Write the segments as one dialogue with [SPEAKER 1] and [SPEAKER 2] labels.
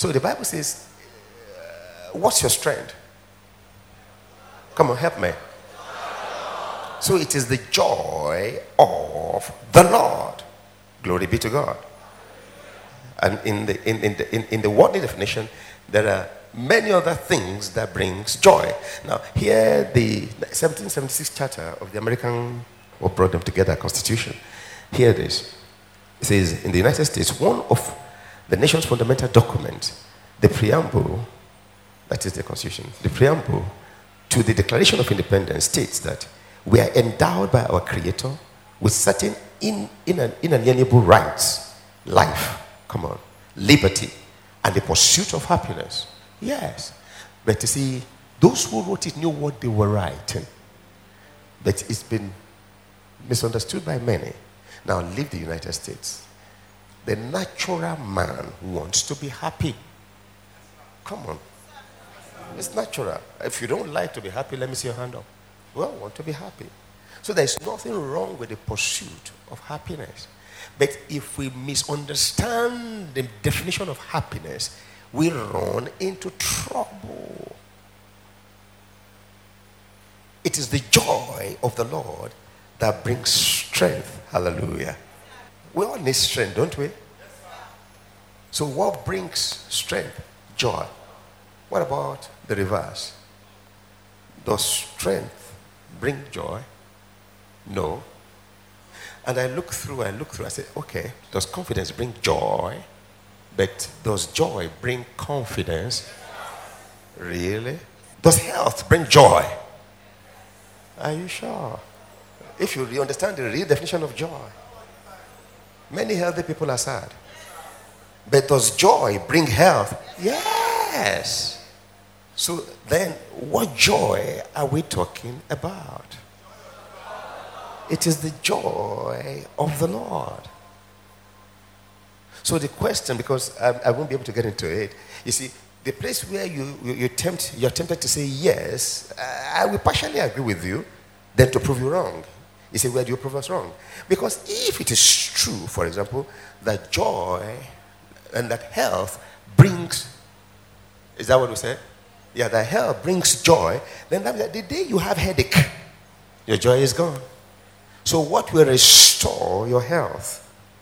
[SPEAKER 1] So the Bible says, what's your strength? Come on, help me. So it is the joy of the Lord. Glory be to God. And in the worldly definition, there are many other things that brings joy. Now, here the 1776 Charter of the American, what brought them together, Constitution. Here it is. It says, in the United States, one of the nation's fundamental documents, the preamble, that is the Constitution, the preamble to the Declaration of Independence states that we are endowed by our Creator with certain inalienable rights, life, come on, liberty, and the pursuit of happiness. Yes. But you see, those who wrote it knew what they were writing. But it's been misunderstood by many. Now, leave the United States. The natural man wants to be happy. Come on. It's natural. If you don't like to be happy, let me see your hand up. Well, I want to be happy. So there's nothing wrong with the pursuit of happiness. But if we misunderstand the definition of happiness, we run into trouble. It is the joy of the Lord that brings strength. Hallelujah. We all need strength, don't we? So what brings strength? Joy. What about the reverse? Does strength bring joy? No. And I look through, I say, okay, does confidence bring joy? But does joy bring confidence? Really? Does health bring joy? Are you sure? If you understand the real definition of joy, many healthy people are sad. But does joy bring health? Yes. So then, what joy are we talking about? It is the joy of the Lord. So the question, because I won't be able to get into it, you see, the place where you're tempted to say yes, I will partially agree with you, then to prove you wrong. You say, where do you prove us wrong? Because if it is true, for example, that joy and that health brings, is that what we said? Yeah, that health brings joy, then the day you have headache, your joy is gone. So what will restore your health?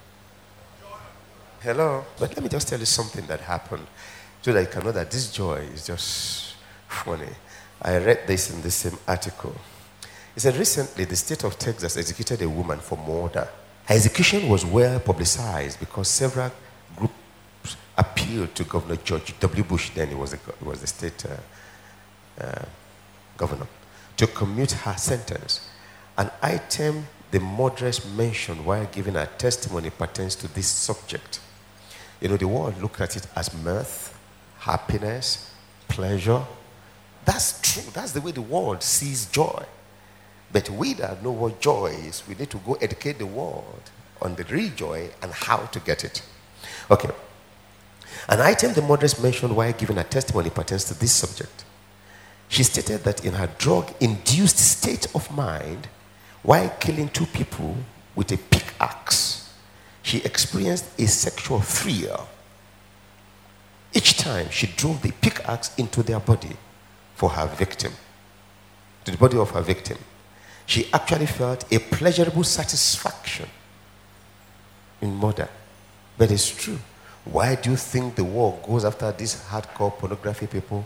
[SPEAKER 1] Hello? But let me just tell you something that happened so that you can know that this joy is just funny. I read this in the same article. It said recently the state of Texas executed a woman for murder. Her execution was well publicized because several groups appealed to Governor George W. Bush, then he was the state governor, to commute her sentence. An item the murderess mentioned while giving her testimony pertains to this subject. You know, the world looked at it as mirth, happiness, pleasure. That's true. That's the way the world sees joy. But we that know what joy is, we need to go educate the world on the real joy and how to get it. Okay. An item the murderess mentioned while giving her testimony pertains to this subject. She stated that in her drug-induced state of mind, while killing two people with a pickaxe, she experienced a sexual thrill each time she drove the pickaxe into their body for her victim, to the body of her victim. She actually felt a pleasurable satisfaction in murder. But it's true. Why do you think the world goes after these hardcore pornography people?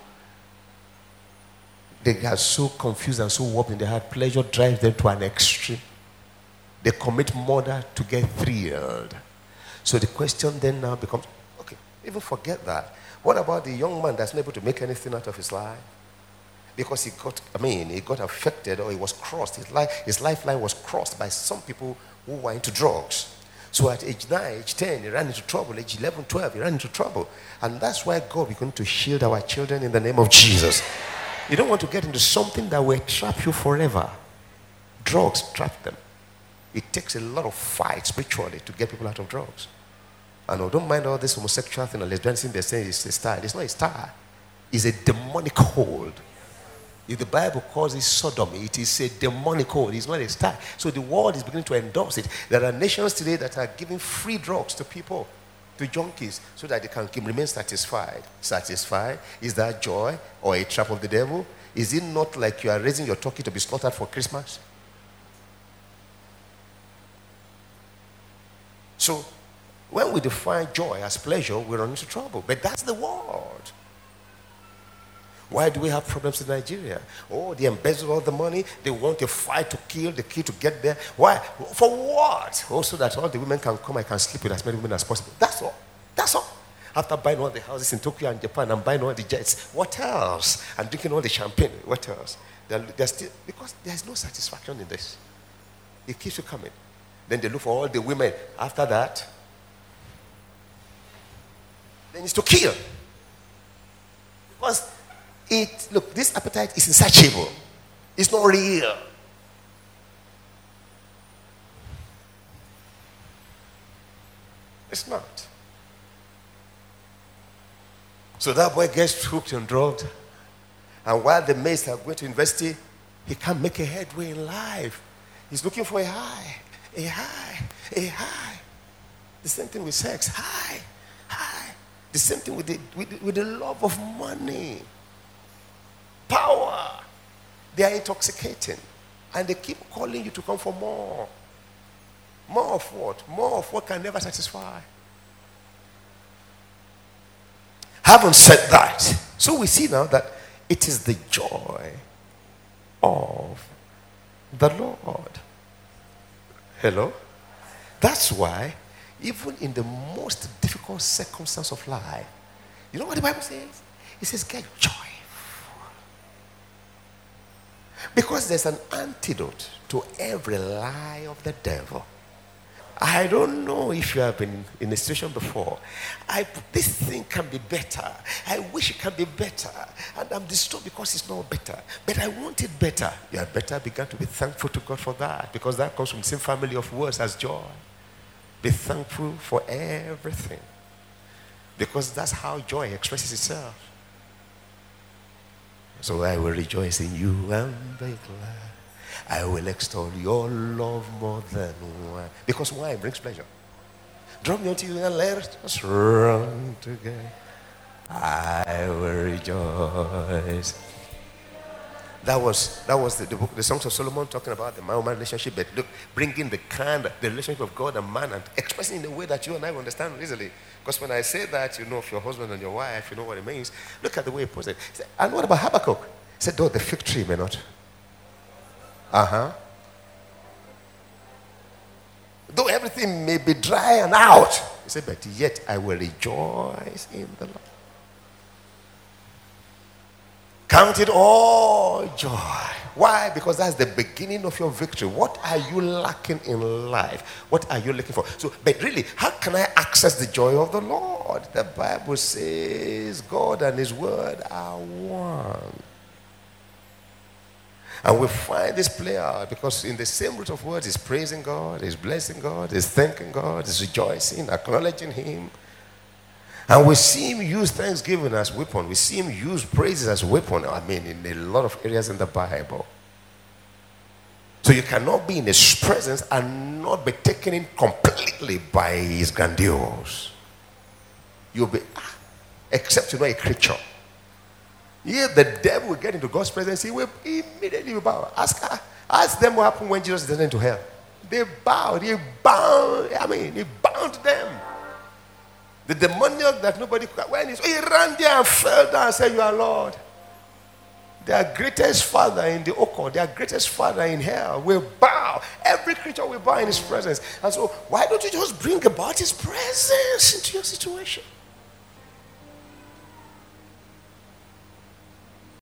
[SPEAKER 1] They are so confused and so warped in their heart. Pleasure drives them to an extreme. They commit murder to get thrilled. So the question then now becomes, okay, even forget that. What about the young man that's not able to make anything out of his life? Because he got affected, or he was crossed. His lifeline was crossed by some people who were into drugs. So at age 9, age 10, he ran into trouble. Age 11, 12, he ran into trouble. And that's why God is going to shield our children in the name of Jesus. You don't want to get into something that will trap you forever. Drugs trap them. It takes a lot of fight spiritually to get people out of drugs. And don't mind all this homosexual thing or lesbianism they're saying it's a style. It's not a style. It's a demonic hold. If the Bible calls it sodomy, it is a demonic hold. It's not a style. So the world is beginning to endorse it. There are nations today that are giving free drugs to people. to junkies so that they can remain satisfied. Satisfied? Is that joy or a trap of the devil? Is it not like you are raising your turkey to be slaughtered for Christmas? So, when we define joy as pleasure, we run into trouble. But that's the world. Why do we have problems in Nigeria? Oh, they embezzle all the money. They want a fight to kill the kid to get there. Why? For what? Also, that all the women can come, I can sleep with as many women as possible. That's all. That's all. After buying all the houses in Tokyo and Japan and buying all the jets, what else? And drinking all the champagne, what else? They're still, because there's no satisfaction in this. It keeps you coming. Then they look for all the women. After that, then it's to kill. Because look, this appetite is insatiable. It's not real. It's not. So that boy gets hooked and drugged. And while the mates are going to university, he can't make a headway in life. He's looking for a high. A high. A high. The same thing with sex. High. High. The same thing with the love of money. Power. They are intoxicating. And they keep calling you to come for more. More of what? More of what can never satisfy. Having said that, so we see now that it is the joy of the Lord. Hello? That's why, even in the most difficult circumstance of life, you know what the Bible says? It says, get joyful. Because there's an antidote to every lie of the devil. I don't know if you have been in a situation before. This thing can be better. I wish it can be better. And I'm disturbed because it's not better. But I want it better. You had better begin to be thankful to God for that. Because that comes from the same family of words as joy. Be thankful for everything. Because that's how joy expresses itself. So I will rejoice in you and be glad. I will extol your love more than wine. Because wine brings pleasure. Draw me unto you and let us run together. I will rejoice. That was the book, the Songs of Solomon, talking about the man-woman relationship. But look, bringing the relationship of God and man and expressing in a way that you and I understand easily. Because when I say that, you know, of your husband and your wife, you know what it means. Look at the way he puts it. He said, and what about Habakkuk? He said, though the fig tree may not. Though everything may be dry and out, he said, but yet I will rejoice in the Lord. Count it all joy. Why? Because that's the beginning of your victory. What are you lacking in life? What are you looking for? So, but really, how can I access the joy of the Lord? The Bible says God and His Word are one. And we find this play out because in the same root of words is praising God, is blessing God, is thanking God, is rejoicing, acknowledging Him. And we see Him use thanksgiving as weapon. We see Him use praises as weapon. I mean, in a lot of areas in the Bible. So you cannot be in His presence and not be taken in completely by His grandiose. You'll be, except you know a creature. If the devil will get into God's presence, he will immediately bow. Ask them what happened when Jesus descended into hell. They bowed. He bound them. The demoniac that nobody could. When he ran there and fell down and said, "You are Lord." Their greatest father in the occult, their greatest father in hell will bow. Every creature will bow in His presence. And so, why don't you just bring about His presence into your situation?